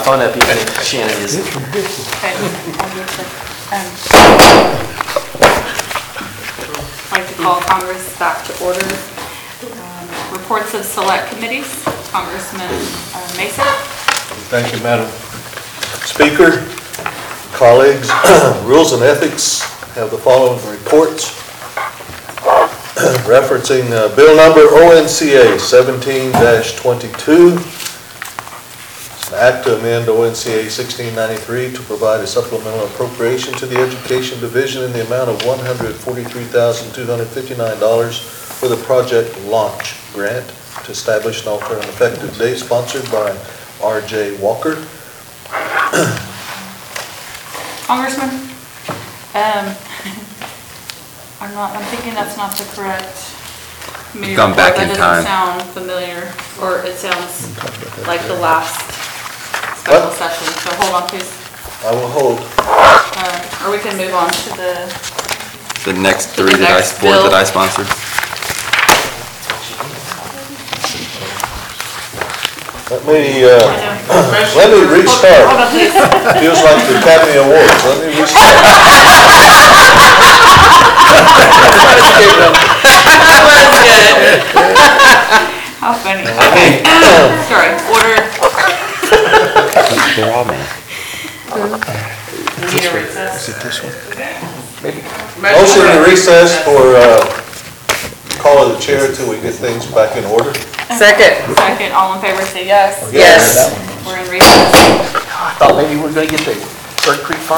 Oh, no, Shannon is. Okay, obviously. I'd like to call Congress back to order. Reports of select committees, Congressman Mason. Thank you, Madam Speaker. Colleagues, Rules and Ethics have the following reports. Referencing Bill number ONCA 17-22. It's an act to amend ONCA 1693 to provide a supplemental appropriation to the Education Division in the amount of $143,259 for the Project Launch Grant to establish an alternate effective date, sponsored by R.J. Walker. Congressman, I'm thinking that's not the correct committee Gone report. back in That time. doesn't sound familiar, or it sounds like the last special What? session, so hold on please. I will hold. Or we can move on to The next To the three next four bill. that I sponsored. Let me restart. Hold on please. Feels like the Academy Awards. Let me restart. That was good. How funny. Okay. Sorry, order. They're all mad. Motion to recess for call of the chair until we get things back in order. Second. Second, all in favor say yes. Yes. We're in recess. I thought maybe we were gonna get the Bird Creek Farm